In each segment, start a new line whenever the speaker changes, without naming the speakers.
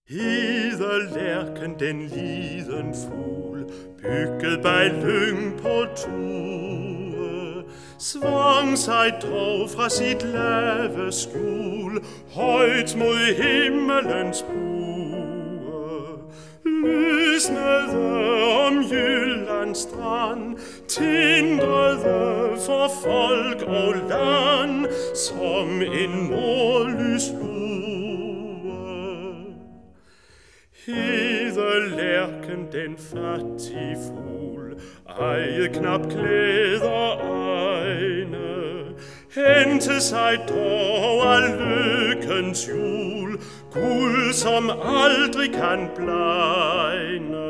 Hede lærken, den liden fugl, bygget bag lyng på tue, svang sig dog fra sit lave skjul, højt mod himmelens bue. Lysnede om Jyllands strand, tindrede for folk og land, som en nordlys lue. Hede lærken, den fattige fugl, ejede knap klæder egne, hente sig dog af lykkens jul, guld som aldrig kan blegne.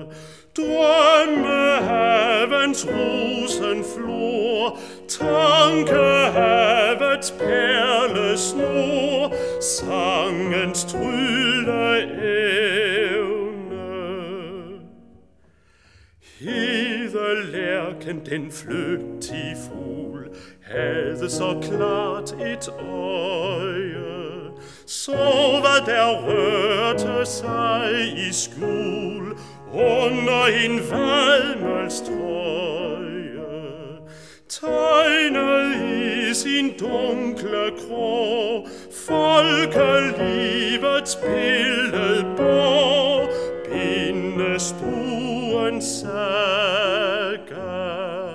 Drømmehavens rosenflor, tankehavets perlesnor, sangens trylleevne. Hede lærken, den flygtige fugl, havde så klart et øje, så hvad der rørte sig i skjul under en vadmølstrøje, tegnet i sin dunkle krog folkelivets billedbog, bindestuens saga.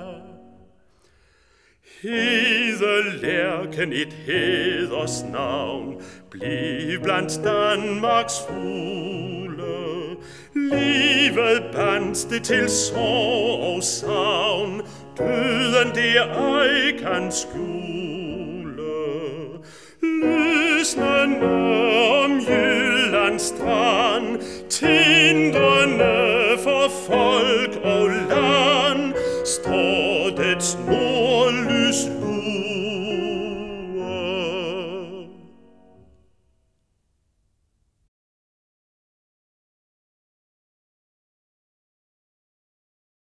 Hede lærken, et hædersnavn, bliv blandt Danmarks fugle. Livet bandt det til sorg og savn, døden det ej kan skjule. Lysnende om Jyllands strand, tindrende for folk og land, står dets nord